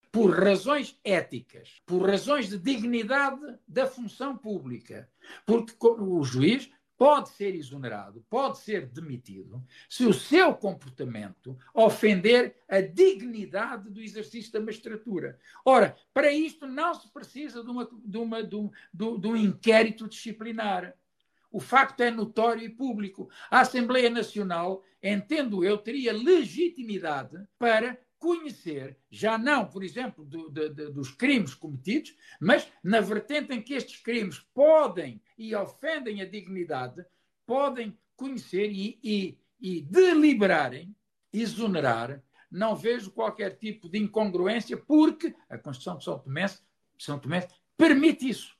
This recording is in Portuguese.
por razões éticas, por razões de dignidade da função pública, porque o juiz pode ser exonerado, pode ser demitido, se o seu comportamento ofender a dignidade do exercício da magistratura. Ora, para isto não se precisa de um inquérito disciplinar. O facto é notório e público. A Assembleia Nacional, entendo eu, teria legitimidade para conhecer, já não, por exemplo, dos crimes cometidos, mas na vertente em que estes crimes podem e ofendem a dignidade, podem conhecer e deliberarem, exonerar. Não vejo qualquer tipo de incongruência, porque a Constituição de São Tomé permite isso.